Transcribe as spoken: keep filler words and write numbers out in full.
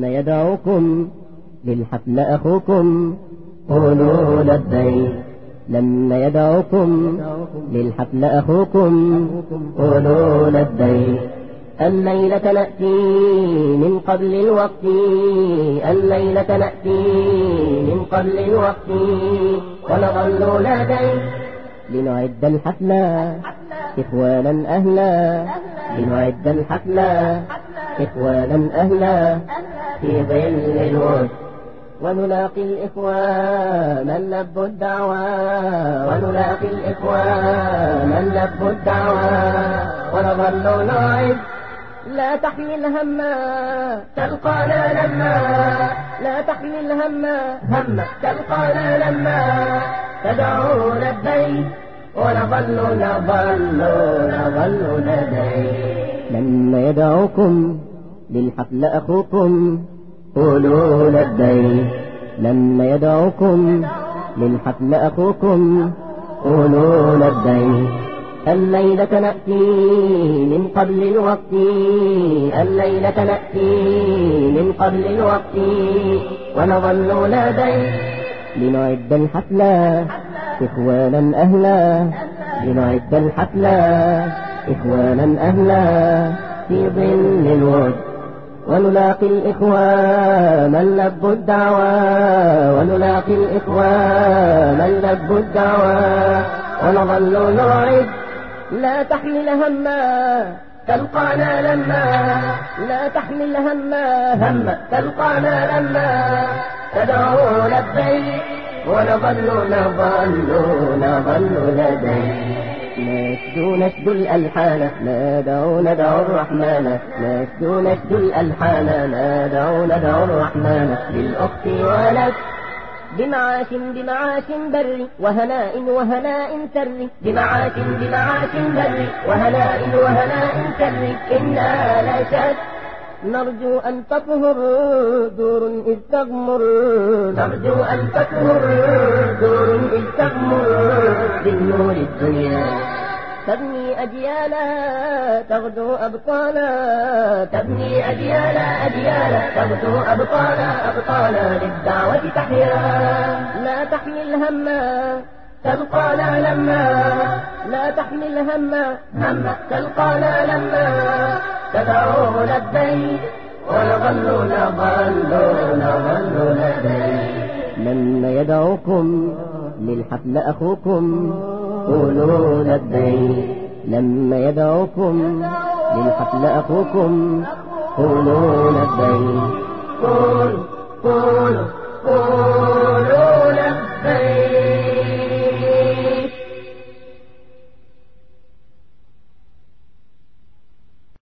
يدعوكم للحفل أخوكم قولوا لبيك. لما يدعوكم للحفل أخوكم قولوا لبيك. الليلة نأتي من قبل الوقت، الليلة نأتي من قبل الوقت، ونظل لديك لنعد الحفلة إخوانا أهلا، لنعد الحفلة إخوانا أهلا في ظل الود، ونلاقي الإخوان لبوا الدعوى، ونلاقي الإخوان لبوا الدعوى، ونظل نعد لا تحمل هما تلقانا لما، لا تحمل هما هما تلقانا لما تدعو لبيك، ونظل نظل نظل لديك. لما يدعوكم للحفل أخوكم قولوا لبيك. لما يدعوكم للحفل أخوكم قولوا لبيك. الليلة نأتي من قبل الوقت، الليلة نأتي من قبل الوقت، ونظل لديك لنعد الحفلة إخوانا أهلا، لنعد الحفلة إخوانا أهلا في ظل الود، ونلاقي الإخوان لبوا الدعوى، ونلاقي الإخوان لبوا الدعوى، ونظل نعد لا تحمل هما تلقانا لما، لا تحمل هما هما تلقانا لما تدعو لبيك، ونظل نظل نظل لديك. نشدو نشدو الألحان ندعو ندعو الرحمن، نشدو نشدو الألحان ندعو ندعو الرحمن، للأخت ولك بمعاش بمعاش بر وهناء وهناء سر، بمعاش بمعاش بر وهناء وهناء سر. إنا لشد نرجو أن تطهر دور إذ تغمر، نرجو أن تطهر دور إذ تغمر بالنور الدنيا، تبني أجيالا تغدو أبطالا، تبني أجيالا أجيالا تغدو أبطالا أبطالا للدعوة تحيا. لا تحمل هما تلقانا لما، لا تحمل هما هما تلقانا لما تدعو لبيك، ونظل نظل نظل لديك. لما يدعوكم للحفل أخوكم قولوا لبيك. لما يدعوكم للحفل أخوكم قولوا لبيك. قول قول قول